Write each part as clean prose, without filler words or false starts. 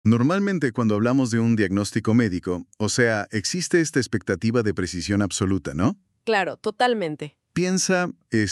Normalmente cuando hablamos de un diagnóstico médico, o sea, existe esta expectativa de precisión absoluta, ¿no? Claro, totalmente. Piensa,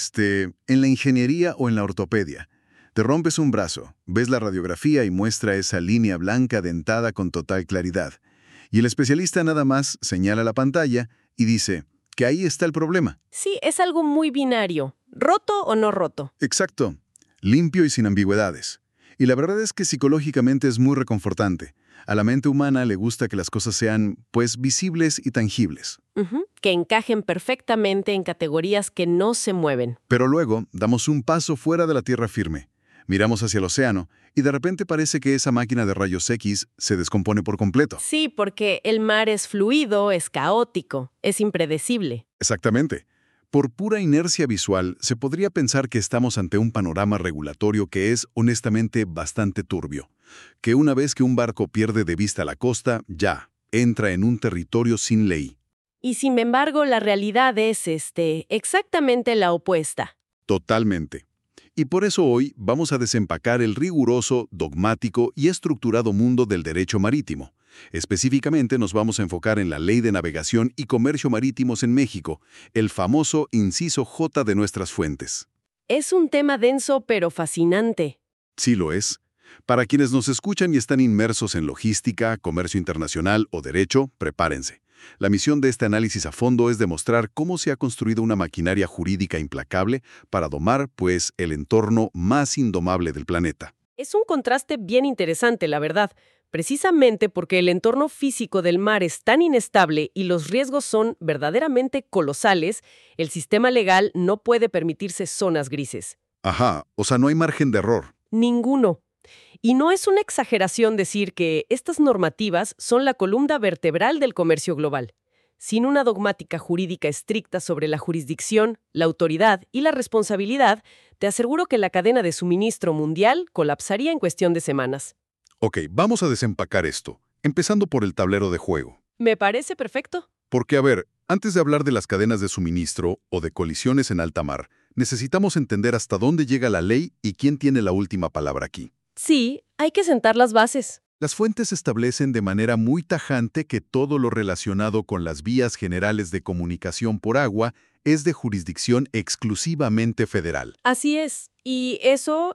en la ingeniería o en la ortopedia. Te rompes un brazo, ves la radiografía y muestra esa línea blanca dentada con total claridad. Y el especialista nada más señala la pantalla y dice que ahí está el problema. Sí, es algo muy binario. ¿Roto o no roto? Exacto, limpio y sin ambigüedades. Y la verdad es que psicológicamente es muy reconfortante. A la mente humana le gusta que las cosas sean, pues, visibles y tangibles. Ujú, que encajen perfectamente en categorías que no se mueven. Pero luego damos un paso fuera de la tierra firme. Miramos hacia el océano y de repente parece que esa máquina de rayos X se descompone por completo. Sí, porque el mar es fluido, es caótico, es impredecible. Exactamente. Por pura inercia visual, se podría pensar que estamos ante un panorama regulatorio que es, honestamente, bastante turbio. Que una vez que un barco pierde de vista la costa, ya, entra en un territorio sin ley. Y sin embargo, la realidad es, exactamente la opuesta. Totalmente. Y por eso hoy vamos a desempacar el riguroso, dogmático y estructurado mundo del derecho marítimo. Específicamente nos vamos a enfocar en la Ley de Navegación y Comercio Marítimos en México, el famoso inciso J de nuestras fuentes. Es un tema denso pero fascinante. Sí lo es. Para quienes nos escuchan y están inmersos en logística, comercio internacional o derecho, prepárense. La misión de este análisis a fondo es demostrar cómo se ha construido una maquinaria jurídica implacable para domar, pues, el entorno más indomable del planeta. Es un contraste bien interesante, la verdad, precisamente porque el entorno físico del mar es tan inestable y los riesgos son verdaderamente colosales, el sistema legal no puede permitirse zonas grises. Ajá, o sea, no hay margen de error. Ninguno. Y no es una exageración decir que estas normativas son la columna vertebral del comercio global. Sin una dogmática jurídica estricta sobre la jurisdicción, la autoridad y la responsabilidad, te aseguro que la cadena de suministro mundial colapsaría en cuestión de semanas. Ok, vamos a desempacar esto, empezando por el tablero de juego. Me parece perfecto. Porque, a ver, antes de hablar de las cadenas de suministro o de colisiones en alta mar, necesitamos entender hasta dónde llega la ley y quién tiene la última palabra aquí. Sí, hay que sentar las bases. Las fuentes establecen de manera muy tajante que todo lo relacionado con las vías generales de comunicación por agua es de jurisdicción exclusivamente federal. Así es. Y eso,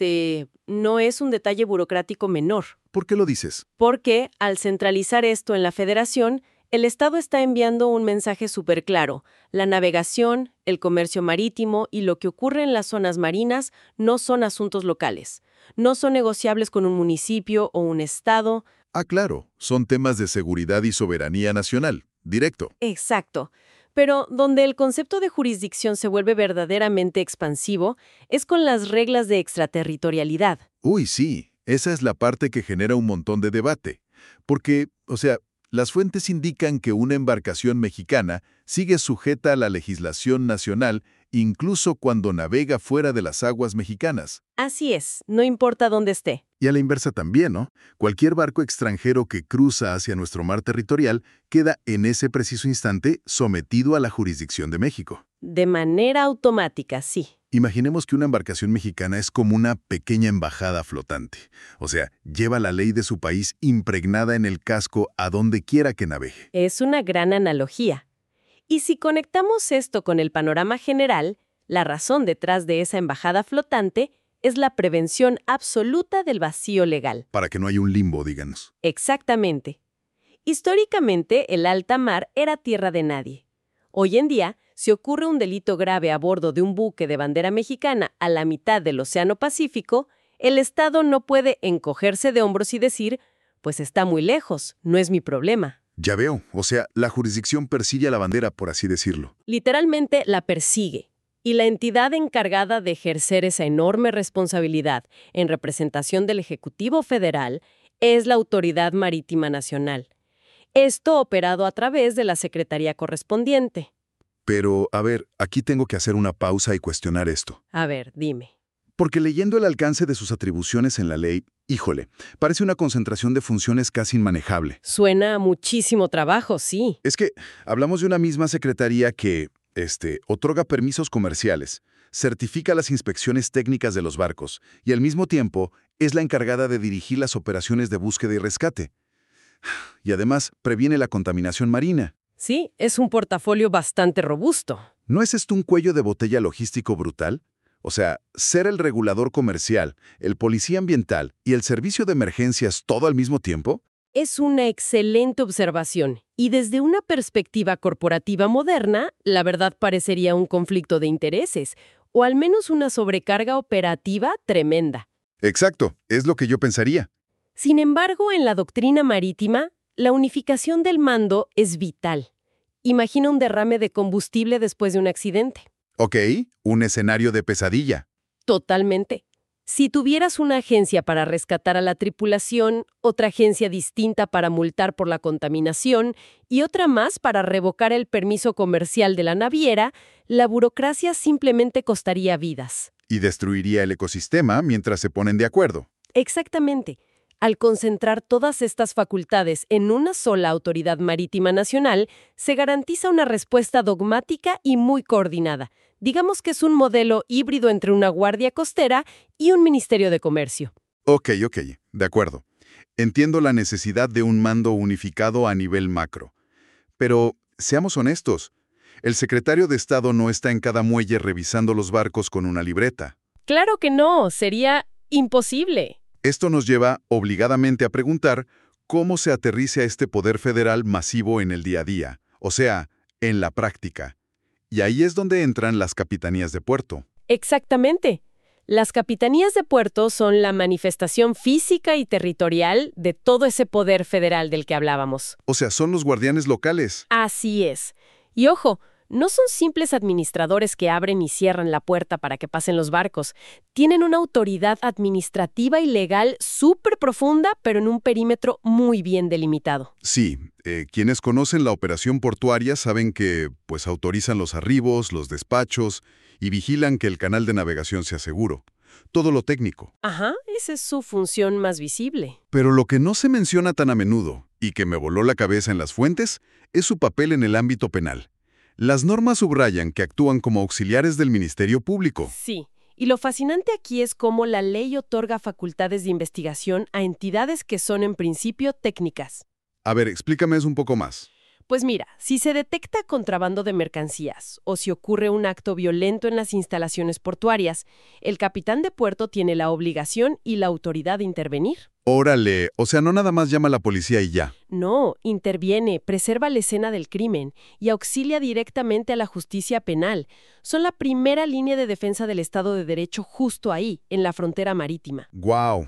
no es un detalle burocrático menor. ¿Por qué lo dices? Porque, al centralizar esto en la Federación, el Estado está enviando un mensaje súper claro. La navegación, el comercio marítimo y lo que ocurre en las zonas marinas no son asuntos locales. No son negociables con un municipio o un estado. Ah, claro, son temas de seguridad y soberanía nacional, directo. Exacto. Pero donde el concepto de jurisdicción se vuelve verdaderamente expansivo es con las reglas de extraterritorialidad. Uy, sí, esa es la parte que genera un montón de debate. Porque, o sea, las fuentes indican que una embarcación mexicana sigue sujeta a la legislación nacional incluso cuando navega fuera de las aguas mexicanas. Así es, no importa dónde esté. Y a la inversa también, ¿no? Cualquier barco extranjero que cruza hacia nuestro mar territorial queda en ese preciso instante sometido a la jurisdicción de México. De manera automática, sí. Imaginemos que una embarcación mexicana es como una pequeña embajada flotante. O sea, lleva la ley de su país impregnada en el casco a donde quiera que navegue. Es una gran analogía. Y si conectamos esto con el panorama general, la razón detrás de esa embajada flotante es la prevención absoluta del vacío legal. Para que no haya un limbo, díganos. Exactamente. Históricamente, el alta mar era tierra de nadie. Hoy en día, si ocurre un delito grave a bordo de un buque de bandera mexicana a la mitad del Océano Pacífico, el Estado no puede encogerse de hombros y decir, pues está muy lejos, no es mi problema. Ya veo, o sea, la jurisdicción persigue a la bandera, por así decirlo. Literalmente la persigue. Y la entidad encargada de ejercer esa enorme responsabilidad en representación del Ejecutivo Federal es la Autoridad Marítima Nacional. Esto operado a través de la Secretaría correspondiente. Pero, a ver, aquí tengo que hacer una pausa y cuestionar esto. A ver, dime. Porque leyendo el alcance de sus atribuciones en la ley, híjole, parece una concentración de funciones casi inmanejable. Suena a muchísimo trabajo, sí. Es que hablamos de una misma secretaría que, otorga permisos comerciales, certifica las inspecciones técnicas de los barcos y al mismo tiempo Es la encargada de dirigir las operaciones de búsqueda y rescate. Y además, previene la contaminación marina. Sí, es un portafolio bastante robusto. ¿No es esto un cuello de botella logístico brutal? O sea, ser el regulador comercial, el policía ambiental y el servicio de emergencias todo al mismo tiempo. Es una excelente observación, y desde una perspectiva corporativa moderna, la verdad parecería un conflicto de intereses, o al menos una sobrecarga operativa tremenda. Exacto, es lo que yo pensaría. Sin embargo, en la doctrina marítima, la unificación del mando es vital. Imagina un derrame de combustible después de un accidente. Ok, un escenario de pesadilla. Totalmente. Si tuvieras una agencia para rescatar a la tripulación, otra agencia distinta para multar por la contaminación y otra más para revocar el permiso comercial de la naviera, la burocracia simplemente costaría vidas. Y destruiría el ecosistema mientras se ponen de acuerdo. Exactamente. Al concentrar todas estas facultades en una sola autoridad marítima nacional, se garantiza una respuesta dogmática y muy coordinada. Digamos que es un modelo híbrido entre una guardia costera y un ministerio de comercio. Ok, de acuerdo. Entiendo la necesidad de un mando unificado a nivel macro. Pero, seamos honestos, el secretario de Estado no está en cada muelle revisando los barcos con una libreta. Claro que no, sería imposible. Esto nos lleva obligadamente a preguntar cómo se aterriza este poder federal masivo en el día a día, o sea, en la práctica. Y ahí es donde entran las capitanías de puerto. Exactamente. Las capitanías de puerto son la manifestación física y territorial de todo ese poder federal del que hablábamos. O sea, son los guardianes locales. Así es. Y ojo, no son simples administradores que abren y cierran la puerta para que pasen los barcos. Tienen una autoridad administrativa y legal súper profunda, pero en un perímetro muy bien delimitado. Sí, quienes conocen la operación portuaria saben que, pues, autorizan los arribos, los despachos y vigilan que el canal de navegación sea seguro. Todo lo técnico. Ajá, esa es su función más visible. Pero lo que no se menciona tan a menudo, y que me voló la cabeza en las fuentes, es su papel en el ámbito penal. Las normas subrayan que actúan como auxiliares del Ministerio Público. Sí, y lo fascinante aquí es cómo la ley otorga facultades de investigación a entidades que son en principio técnicas. A ver, explícame eso un poco más. Pues mira, si se detecta contrabando de mercancías o si ocurre un acto violento en las instalaciones portuarias, el capitán de puerto tiene la obligación y la autoridad de intervenir. Órale, o sea, no nada más llama a la policía y ya. No, interviene, preserva la escena del crimen y auxilia directamente a la justicia penal. Son la primera línea de defensa del Estado de Derecho justo ahí, en la frontera marítima. ¡Guau!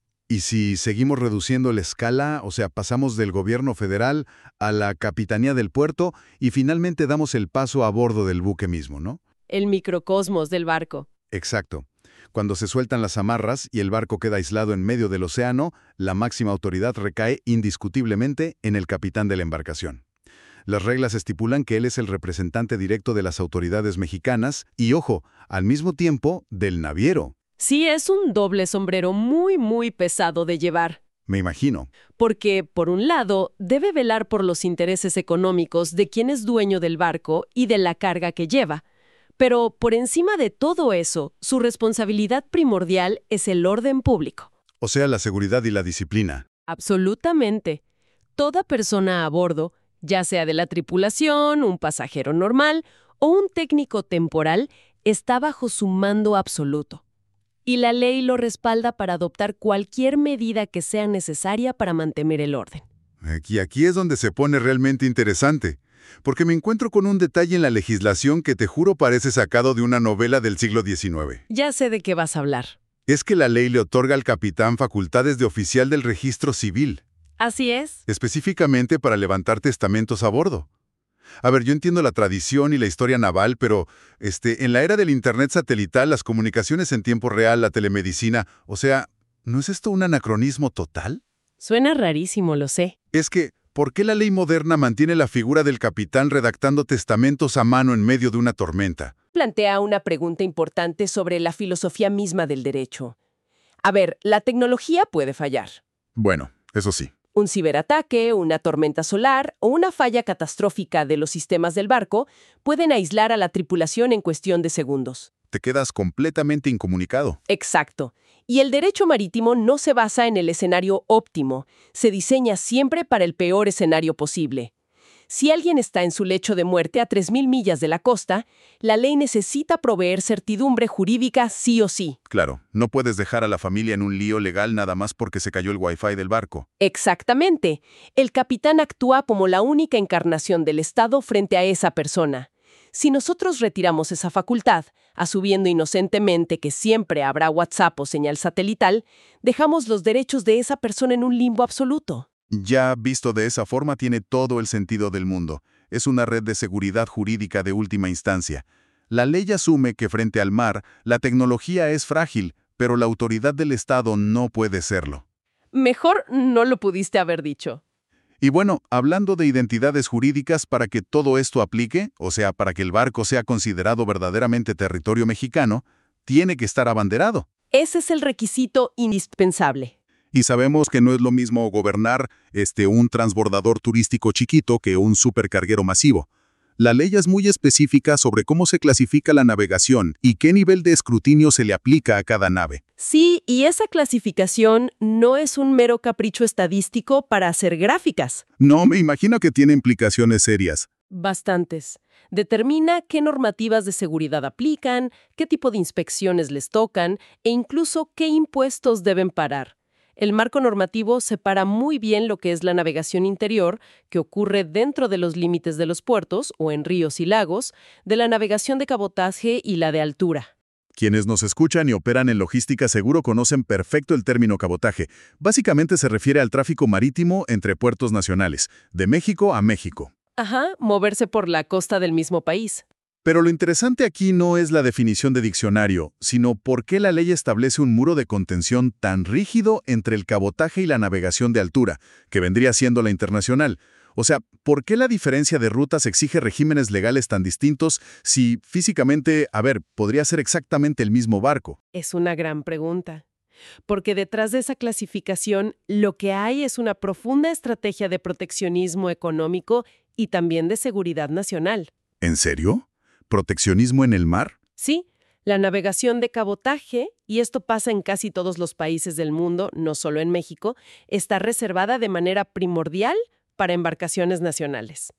Y si seguimos reduciendo la escala, o sea, pasamos del gobierno federal a la capitanía del puerto y finalmente damos el paso a bordo del buque mismo, ¿no? El microcosmos del barco. Exacto. Cuando se sueltan las amarras y el barco queda aislado en medio del océano, la máxima autoridad recae indiscutiblemente en el capitán de la embarcación. Las reglas estipulan que él es el representante directo de las autoridades mexicanas y, ojo, al mismo tiempo, del naviero. Sí, es un doble sombrero muy pesado de llevar. Me imagino. Porque, por un lado, debe velar por los intereses económicos de quien es dueño del barco y de la carga que lleva. Pero, por encima de todo eso, su responsabilidad primordial es el orden público. O sea, la seguridad y la disciplina. Absolutamente. Toda persona a bordo, ya sea de la tripulación, un pasajero normal o un técnico temporal, está bajo su mando absoluto. Y la ley lo respalda para adoptar cualquier medida que sea necesaria para mantener el orden. Aquí es donde se pone realmente interesante, porque me encuentro con un detalle en la legislación que te juro parece sacado de una novela del siglo XIX. Ya sé de qué vas a hablar. Es que la ley le otorga al capitán facultades de oficial del registro civil, Así es. específicamente para levantar testamentos a bordo. A ver, yo entiendo la tradición y la historia naval, pero en la era del Internet satelital, las comunicaciones en tiempo real, la telemedicina, o sea, ¿no es esto un anacronismo total? Suena rarísimo, lo sé. Es que, ¿por qué la ley moderna mantiene la figura del capitán redactando testamentos a mano en medio de una tormenta? Plantea una pregunta importante sobre la filosofía misma del derecho. A ver, la tecnología puede fallar. Bueno, eso sí. Un ciberataque, una tormenta solar o una falla catastrófica de los sistemas del barco pueden aislar a la tripulación en cuestión de segundos. te quedas completamente incomunicado. Exacto. Y el derecho marítimo no se basa en el escenario óptimo, se diseña siempre para el peor escenario posible. Si alguien está en su lecho de muerte a 3.000 millas de la costa, la ley necesita proveer certidumbre jurídica sí o sí. Claro, no puedes dejar a la familia en un lío legal nada más porque se cayó el Wi-Fi del barco. Exactamente. El capitán actúa como la única encarnación del Estado frente a esa persona. Si nosotros retiramos esa facultad, asumiendo inocentemente que siempre habrá WhatsApp o señal satelital, dejamos los derechos de esa persona en un limbo absoluto. Ya visto de esa forma tiene todo el sentido del mundo. Es una red de seguridad jurídica de última instancia. La ley asume que frente al mar, la tecnología es frágil, pero la autoridad del Estado no puede serlo. Mejor no lo pudiste haber dicho. Y bueno, hablando de identidades jurídicas, para que todo esto aplique, o sea, para que el barco sea considerado verdaderamente territorio mexicano, tiene que estar abanderado. Ese es el requisito indispensable. Y sabemos que no es lo mismo gobernar un transbordador turístico chiquito que un supercarguero masivo. La ley es muy específica sobre cómo se clasifica la navegación y qué nivel de escrutinio se le aplica a cada nave. Sí, y esa clasificación no es un mero capricho estadístico para hacer gráficas. No, me imagino que tiene implicaciones serias. Bastantes. Determina qué normativas de seguridad aplican, qué tipo de inspecciones les tocan e incluso qué impuestos deben pagar. El marco normativo separa muy bien lo que es la navegación interior, que ocurre dentro de los límites de los puertos o en ríos y lagos, de la navegación de cabotaje y la de altura. Quienes nos escuchan y operan en logística seguro conocen perfecto el término cabotaje. Básicamente se refiere al tráfico marítimo entre puertos nacionales, de México a México. Ajá, moverse por la costa del mismo país. Pero lo interesante aquí no es la definición de diccionario, sino por qué la ley establece un muro de contención tan rígido entre el cabotaje y la navegación de altura, que vendría siendo la internacional. O sea, ¿por qué la diferencia de rutas exige regímenes legales tan distintos si físicamente, podría ser exactamente el mismo barco? Es una gran pregunta. Porque detrás de esa clasificación lo que hay es una profunda estrategia de proteccionismo económico y también de seguridad nacional. ¿En serio? ¿Proteccionismo en el mar? Sí, la navegación de cabotaje, y esto pasa en casi todos los países del mundo, no solo en México, está reservada de manera primordial para embarcaciones nacionales.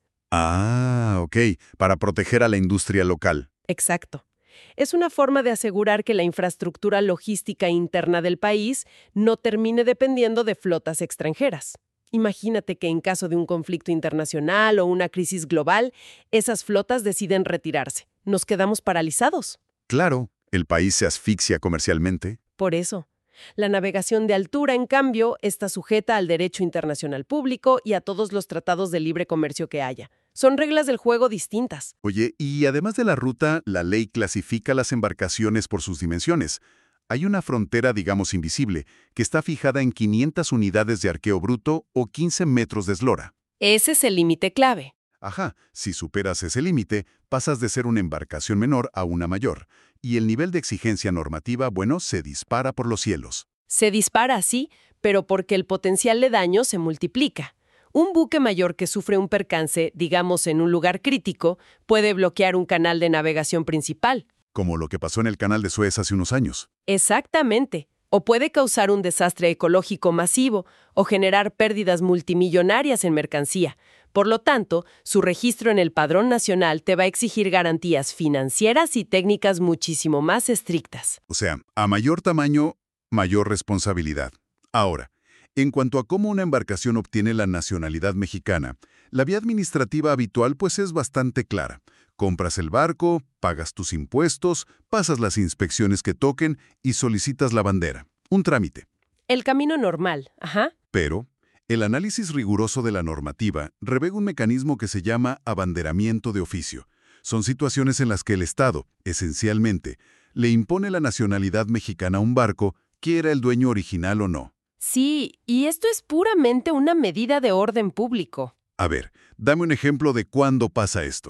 Ah, ok, para proteger a la industria local. Exacto. Es una forma de asegurar que la infraestructura logística interna del país no termine dependiendo de flotas extranjeras. Imagínate que en caso de un conflicto internacional o una crisis global, esas flotas deciden retirarse. Nos quedamos paralizados. Claro, el país se asfixia comercialmente. Por eso, la navegación de altura, en cambio, está sujeta al derecho internacional público y a todos los tratados de libre comercio que haya. Son reglas del juego distintas. Oye, y además de la ruta, la ley clasifica las embarcaciones por sus dimensiones. Hay una frontera, digamos, invisible, que está fijada en 500 unidades de arqueo bruto o 15 metros de eslora. Ese es el límite clave. Ajá, si superas ese límite, pasas de ser una embarcación menor a una mayor, y el nivel de exigencia normativa, se dispara por los cielos. Se dispara así, pero porque el potencial de daño se multiplica. Un buque mayor que sufre un percance, digamos en un lugar crítico, puede bloquear un canal de navegación principal. Como lo que pasó en el canal de Suez hace unos años. Exactamente. O puede causar un desastre ecológico masivo o generar pérdidas multimillonarias en mercancía. Por lo tanto, su registro en el Padrón Nacional te va a exigir garantías financieras y técnicas muchísimo más estrictas. O sea, a mayor tamaño, mayor responsabilidad. Ahora, en cuanto a cómo una embarcación obtiene la nacionalidad mexicana, la vía administrativa habitual es bastante clara. Compras el barco, pagas tus impuestos, pasas las inspecciones que toquen y solicitas la bandera. Un trámite. El camino normal, ajá. Pero el análisis riguroso de la normativa revela un mecanismo que se llama abanderamiento de oficio. Son situaciones en las que el Estado, esencialmente, le impone la nacionalidad mexicana a un barco, quiera el dueño original o no. Sí, y esto es puramente una medida de orden público. A ver, dame un ejemplo de cuándo pasa esto.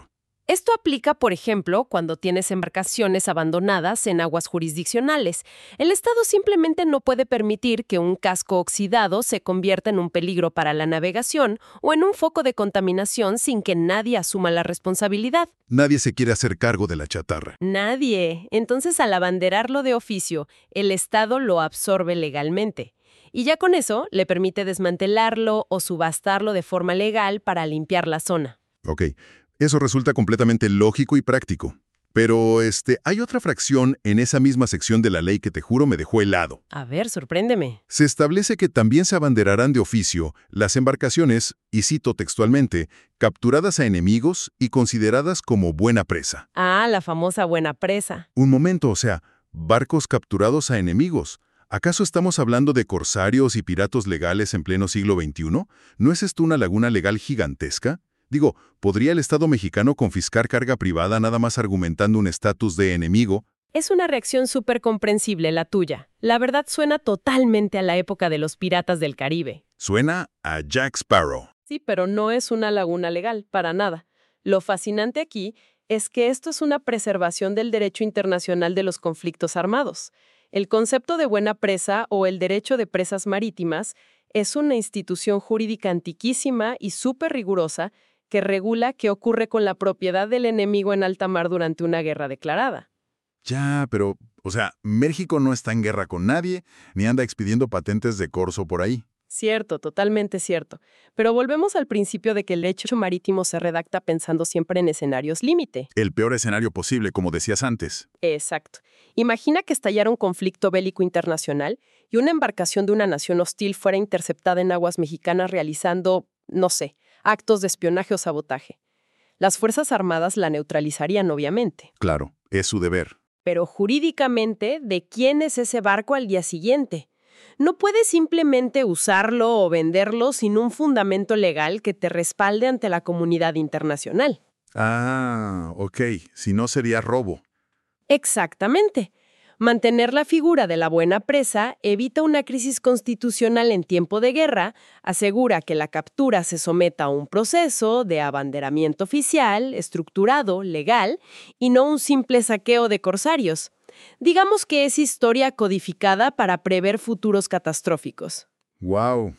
Esto aplica, por ejemplo, cuando tienes embarcaciones abandonadas en aguas jurisdiccionales. El Estado simplemente no puede permitir que un casco oxidado se convierta en un peligro para la navegación o en un foco de contaminación sin que nadie asuma la responsabilidad. Nadie se quiere hacer cargo de la chatarra. Nadie. Entonces, al abanderarlo de oficio, el Estado lo absorbe legalmente. Y ya con eso, le permite desmantelarlo o subastarlo de forma legal para limpiar la zona. Ok, eso resulta completamente lógico y práctico. Pero, hay otra fracción en esa misma sección de la ley que te juro me dejó helado. A ver, sorpréndeme. Se establece que también se abanderarán de oficio las embarcaciones, y cito textualmente, capturadas a enemigos y consideradas como buena presa. Ah, la famosa buena presa. Un momento, o sea, barcos capturados a enemigos. ¿Acaso estamos hablando de corsarios y piratas legales en pleno siglo XXI? ¿No es esto una laguna legal gigantesca? Digo, ¿podría el Estado mexicano confiscar carga privada nada más argumentando un estatus de enemigo? Es una reacción súper comprensible la tuya. La verdad suena totalmente a la época de los piratas del Caribe. Suena a Jack Sparrow. Sí, pero no es una laguna legal, para nada. Lo fascinante aquí es que esto es una preservación del derecho internacional de los conflictos armados. El concepto de buena presa o el derecho de presas marítimas es una institución jurídica antiquísima y súper rigurosa que regula qué ocurre con la propiedad del enemigo en alta mar durante una guerra declarada. Ya, pero, o sea, México no está en guerra con nadie, ni anda expidiendo patentes de corso por ahí. Cierto, totalmente cierto. Pero volvemos al principio de que el derecho marítimo se redacta pensando siempre en escenarios límite. El peor escenario posible, como decías antes. Exacto. Imagina que estallara un conflicto bélico internacional y una embarcación de una nación hostil fuera interceptada en aguas mexicanas realizando, no sé, actos de espionaje o sabotaje. Las Fuerzas Armadas la neutralizarían, obviamente. Claro, es su deber. Pero jurídicamente, ¿de quién es ese barco al día siguiente? No puedes simplemente usarlo o venderlo sin un fundamento legal que te respalde ante la comunidad internacional. Ah, ok, si no sería robo. Exactamente. Mantener la figura de la buena presa evita una crisis constitucional en tiempo de guerra, asegura que la captura se someta a un proceso de abanderamiento oficial, estructurado, legal, y no un simple saqueo de corsarios. Digamos que es historia codificada para prever futuros catastróficos. ¡Wow!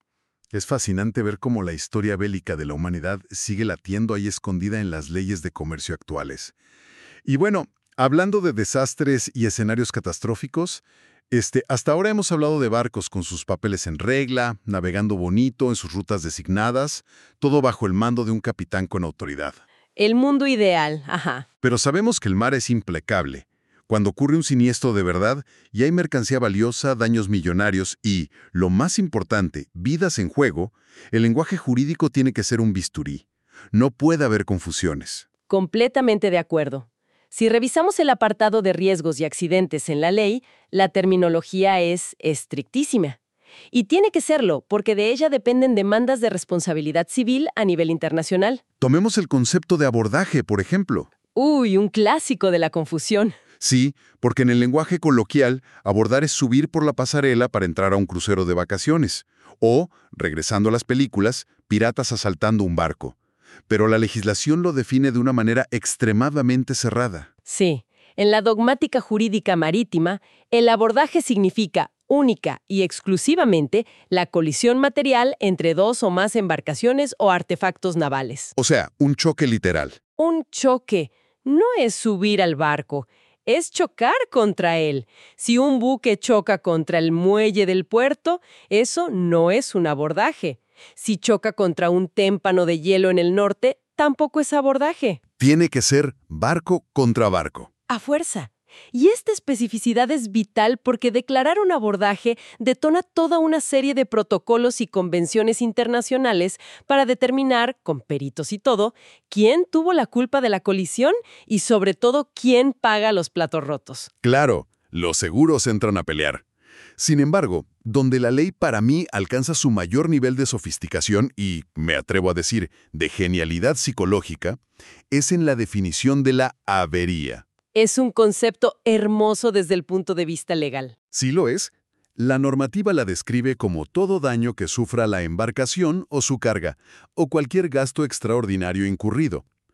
Es fascinante ver cómo la historia bélica de la humanidad sigue latiendo ahí escondida en las leyes de comercio actuales. Y bueno, hablando de desastres y escenarios catastróficos, hasta ahora hemos hablado de barcos con sus papeles en regla, navegando bonito en sus rutas designadas, todo bajo el mando de un capitán con autoridad. El mundo ideal, ajá. Pero sabemos que el mar es implacable. Cuando ocurre un siniestro de verdad y hay mercancía valiosa, daños millonarios y, lo más importante, vidas en juego, el lenguaje jurídico tiene que ser un bisturí. No puede haber confusiones. Completamente de acuerdo. Si revisamos el apartado de riesgos y accidentes en la ley, la terminología es estrictísima. Y tiene que serlo, porque de ella dependen demandas de responsabilidad civil a nivel internacional. Tomemos el concepto de abordaje, por ejemplo. Uy, un clásico de la confusión. Sí, porque en el lenguaje coloquial, abordar es subir por la pasarela para entrar a un crucero de vacaciones. O, regresando a las películas, piratas asaltando un barco. Pero la legislación lo define de una manera extremadamente cerrada. Sí, en la dogmática jurídica marítima, el abordaje significa única y exclusivamente la colisión material entre dos o más embarcaciones o artefactos navales. O sea, un choque literal. Un choque no es subir al barco, es chocar contra él. Si un buque choca contra el muelle del puerto, eso no es un abordaje. Si choca contra un témpano de hielo en el norte, tampoco es abordaje. Tiene que ser barco contra barco. A fuerza. Y esta especificidad es vital porque declarar un abordaje detona toda una serie de protocolos y convenciones internacionales para determinar, con peritos y todo, quién tuvo la culpa de la colisión y sobre todo quién paga los platos rotos. Claro, los seguros entran a pelear. Sin embargo, donde la ley para mí alcanza su mayor nivel de sofisticación y, me atrevo a decir, de genialidad psicológica, es en la definición de la avería. Es un concepto hermoso desde el punto de vista legal. Sí lo es. La normativa la describe como todo daño que sufra la embarcación o su carga, o cualquier gasto extraordinario incurrido.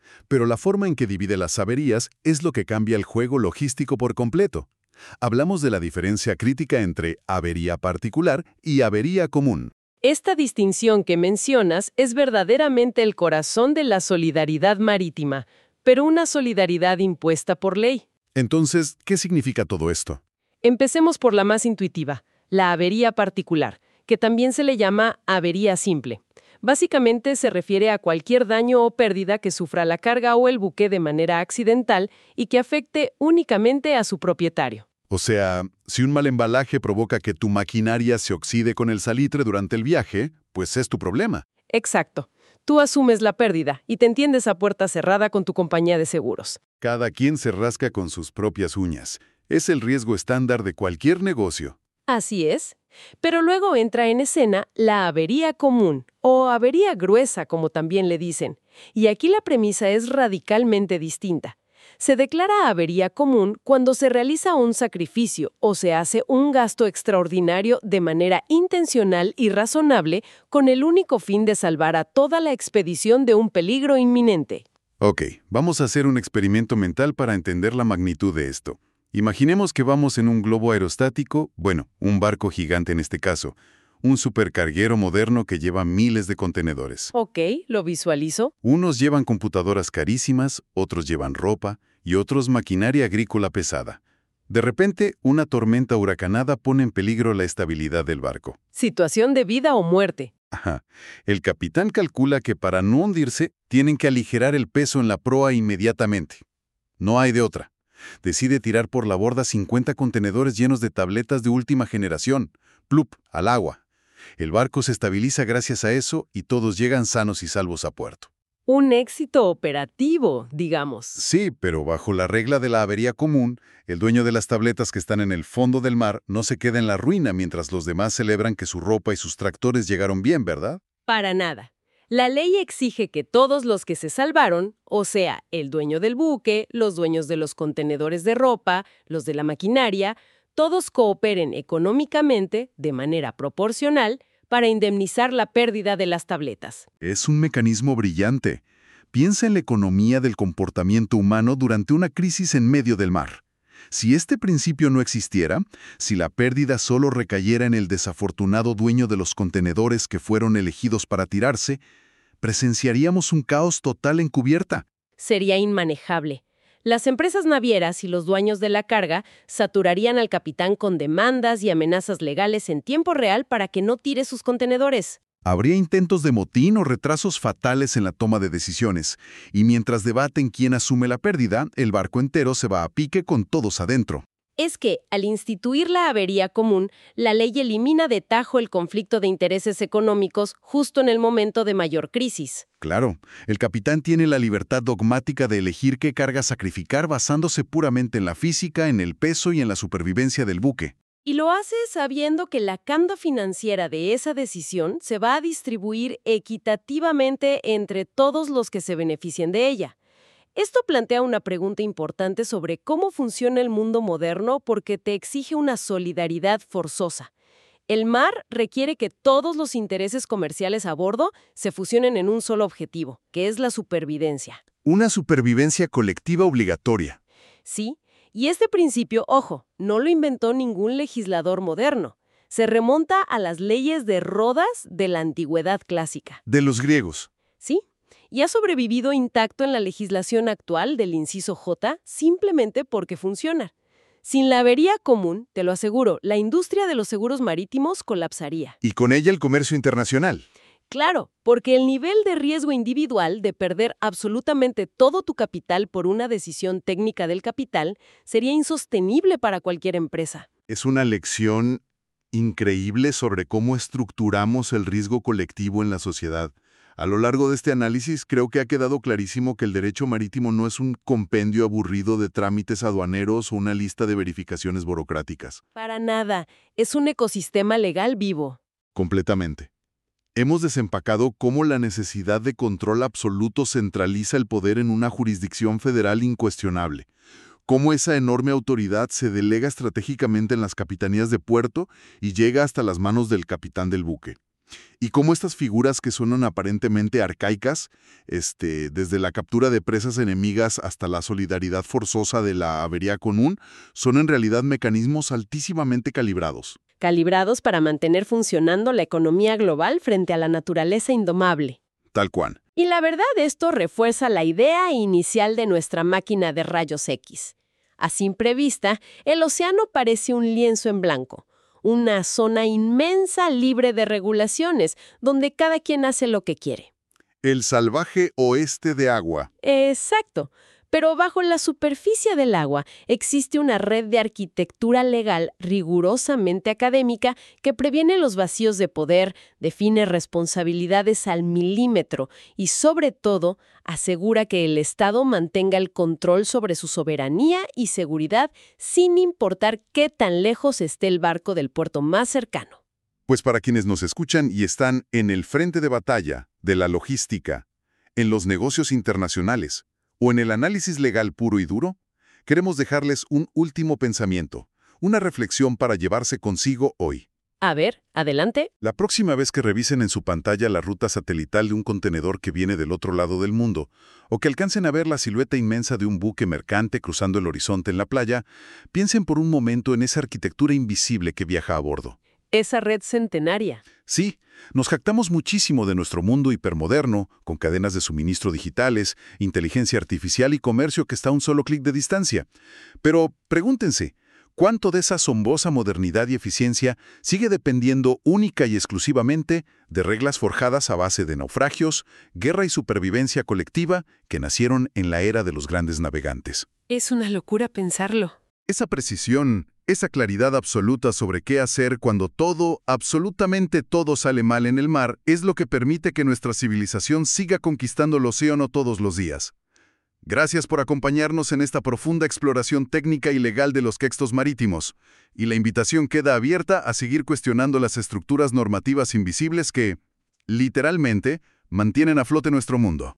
Pero la forma en que divide las averías es lo que cambia el juego logístico por completo. Hablamos de la diferencia crítica entre avería particular y avería común. Esta distinción que mencionas es verdaderamente el corazón de la solidaridad marítima, pero una solidaridad impuesta por ley. Entonces, ¿qué significa todo esto? Empecemos por la más intuitiva, la avería particular, que también se le llama avería simple. Básicamente se refiere a cualquier daño o pérdida que sufra la carga o el buque de manera accidental y que afecte únicamente a su propietario. O sea, si un mal embalaje provoca que tu maquinaria se oxide con el salitre durante el viaje, pues es tu problema. Exacto. Tú asumes la pérdida y te entiendes a puerta cerrada con tu compañía de seguros. Cada quien se rasca con sus propias uñas. Es el riesgo estándar de cualquier negocio. Así es. Pero luego entra en escena la avería común, o avería gruesa, como también le dicen. Y aquí la premisa es radicalmente distinta. Se declara avería común cuando se realiza un sacrificio o se hace un gasto extraordinario de manera intencional y razonable con el único fin de salvar a toda la expedición de un peligro inminente. Ok, vamos a hacer un experimento mental para entender la magnitud de esto. Imaginemos que vamos en un globo aerostático, bueno, un barco gigante en este caso, un supercarguero moderno que lleva miles de contenedores. Ok, lo visualizo. Unos llevan computadoras carísimas, otros llevan ropa y otros maquinaria agrícola pesada. De repente, una tormenta huracanada pone en peligro la estabilidad del barco. Situación de vida o muerte. Ajá. El capitán calcula que para no hundirse, tienen que aligerar el peso en la proa inmediatamente. No hay de otra. Decide tirar por la borda 50 contenedores llenos de tabletas de última generación, plup, al agua. El barco se estabiliza gracias a eso y todos llegan sanos y salvos a puerto. Un éxito operativo, digamos. Sí, pero bajo la regla de la avería común, el dueño de las tabletas que están en el fondo del mar no se queda en la ruina mientras los demás celebran que su ropa y sus tractores llegaron bien, ¿verdad? Para nada. La ley exige que todos los que se salvaron, o sea, el dueño del buque, los dueños de los contenedores de ropa, los de la maquinaria, todos cooperen económicamente, de manera proporcional, para indemnizar la pérdida de las tabletas. Es un mecanismo brillante. Piensa en la economía del comportamiento humano durante una crisis en medio del mar. Si este principio no existiera, si la pérdida solo recayera en el desafortunado dueño de los contenedores que fueron elegidos para tirarse, presenciaríamos un caos total en cubierta. Sería inmanejable. Las empresas navieras y los dueños de la carga saturarían al capitán con demandas y amenazas legales en tiempo real para que no tire sus contenedores. Habría intentos de motín o retrasos fatales en la toma de decisiones, y mientras debaten quién asume la pérdida, el barco entero se va a pique con todos adentro. Es que, al instituir la avería común, la ley elimina de tajo el conflicto de intereses económicos justo en el momento de mayor crisis. Claro, el capitán tiene la libertad dogmática de elegir qué carga sacrificar basándose puramente en la física, en el peso y en la supervivencia del buque. Y lo hace sabiendo que la carga financiera de esa decisión se va a distribuir equitativamente entre todos los que se beneficien de ella. Esto plantea una pregunta importante sobre cómo funciona el mundo moderno porque te exige una solidaridad forzosa. El mar requiere que todos los intereses comerciales a bordo se fusionen en un solo objetivo, que es la supervivencia. Una supervivencia colectiva obligatoria. Sí, y este principio, ojo, no lo inventó ningún legislador moderno. Se remonta a las leyes de Rodas de la antigüedad clásica. De los griegos. Sí, y ha sobrevivido intacto en la legislación actual del inciso J simplemente porque funciona. Sin la avería común, te lo aseguro, la industria de los seguros marítimos colapsaría. Y con ella el comercio internacional. Claro, porque el nivel de riesgo individual de perder absolutamente todo tu capital por una decisión técnica del capital sería insostenible para cualquier empresa. Es una lección increíble sobre cómo estructuramos el riesgo colectivo en la sociedad. A lo largo de este análisis, creo que ha quedado clarísimo que el derecho marítimo no es un compendio aburrido de trámites aduaneros o una lista de verificaciones burocráticas. Para nada, es un ecosistema legal vivo. Completamente. Hemos desempacado cómo la necesidad de control absoluto centraliza el poder en una jurisdicción federal incuestionable. Cómo esa enorme autoridad se delega estratégicamente en las capitanías de puerto y llega hasta las manos del capitán del buque. Y cómo estas figuras que suenan aparentemente arcaicas, desde la captura de presas enemigas hasta la solidaridad forzosa de la avería común, son en realidad mecanismos altísimamente calibrados. Calibrados para mantener funcionando la economía global frente a la naturaleza indomable. Tal cual. Y la verdad, esto refuerza la idea inicial de nuestra máquina de rayos X. A simple vista, el océano parece un lienzo en blanco, una zona inmensa libre de regulaciones, donde cada quien hace lo que quiere. El salvaje oeste de agua. Exacto. Pero bajo la superficie del agua existe una red de arquitectura legal rigurosamente académica que previene los vacíos de poder, define responsabilidades al milímetro y, sobre todo, asegura que el Estado mantenga el control sobre su soberanía y seguridad sin importar qué tan lejos esté el barco del puerto más cercano. Pues para quienes nos escuchan y están en el frente de batalla de la logística, en los negocios internacionales, o en el análisis legal puro y duro, queremos dejarles un último pensamiento, una reflexión para llevarse consigo hoy. A ver, adelante. La próxima vez que revisen en su pantalla la ruta satelital de un contenedor que viene del otro lado del mundo, o que alcancen a ver la silueta inmensa de un buque mercante cruzando el horizonte en la playa, piensen por un momento en esa arquitectura invisible que viaja a bordo. Esa red centenaria. Sí, nos jactamos muchísimo de nuestro mundo hipermoderno, con cadenas de suministro digitales, inteligencia artificial y comercio que está a un solo clic de distancia. Pero pregúntense, ¿cuánto de esa asombrosa modernidad y eficiencia sigue dependiendo única y exclusivamente de reglas forjadas a base de naufragios, guerra y supervivencia colectiva que nacieron en la era de los grandes navegantes? Es una locura pensarlo. Esa precisión, esa claridad absoluta sobre qué hacer cuando todo, absolutamente todo sale mal en el mar, es lo que permite que nuestra civilización siga conquistando el océano todos los días. Gracias por acompañarnos en esta profunda exploración técnica y legal de los textos marítimos, y la invitación queda abierta a seguir cuestionando las estructuras normativas invisibles que, literalmente, mantienen a flote nuestro mundo.